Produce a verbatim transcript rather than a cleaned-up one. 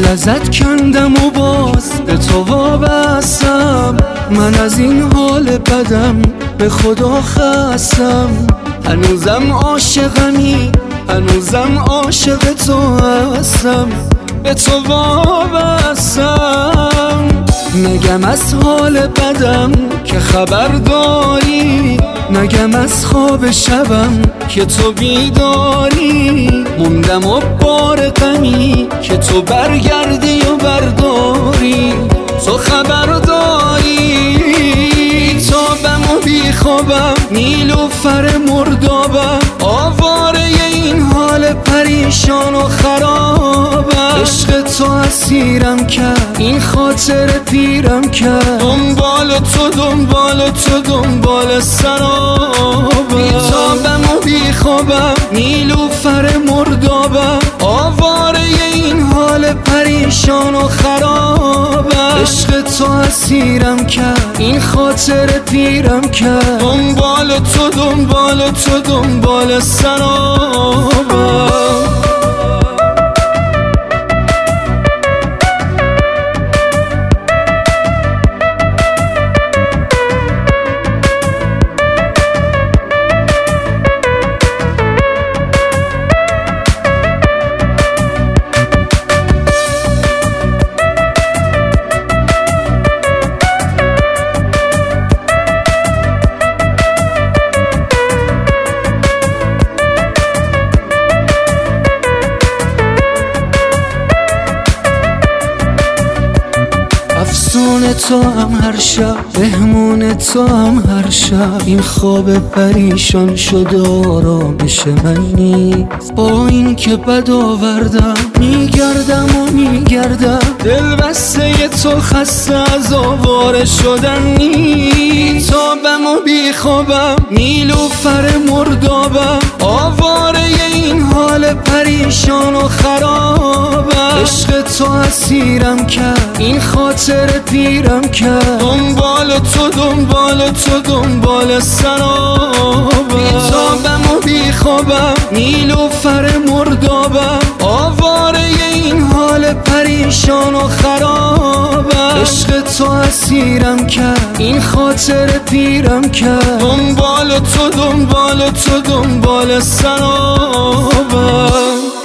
ازت کندم و باز به تو وابستم. من از این حال بدم به خدا خستم. هنوزم عاشقمی، هنوزم عاشق تو هستم، به تو وابستم. نگم از حال بدم که خبر داری، نگم از خواب شبم که تو بیداری. موندم و بار غمی که تو برگردی و برداری. تو خبر داری تابم و بی خوابم، نیلوفر مردابم، آواره این حال پریشان و خرابم. عشق تو اسیرم کرد، این خاطر پیرم کرد. دنبال تو دنبال تو دنبال سرابم. بی تابم و بی خوابم، نیلوفر مردابم، آواره این حال پریشان و خرابم. عشق تو اسیرم کرد، این خاطر پیرم کرد. دنبال تو دنبال تو دنبال سرابم. افسون تو هم هر شب، مهمون تو هم هر شب. این خواب پریشان شد آرامش من نیست. با این که بد آوردم میگردم و میگردم. دل بسته تو خسته از آواره شدن نیست. تابم و بی خوابم، نیلوفر مردابم، آواره این حال پریشان و خرابم. عشق تو اسیرم کرد، این خاطر پیرم کرد. دنبال تو دنبال تو دنبال سرابم. بی تابم و بی خوابم، نیلوفر مردابم، آواره این حال پریشان و خرابم. عشق تو اسیرم کرد، این خاطر پیرم کرد. دنبال تو دنبال تو دنبال سرابم.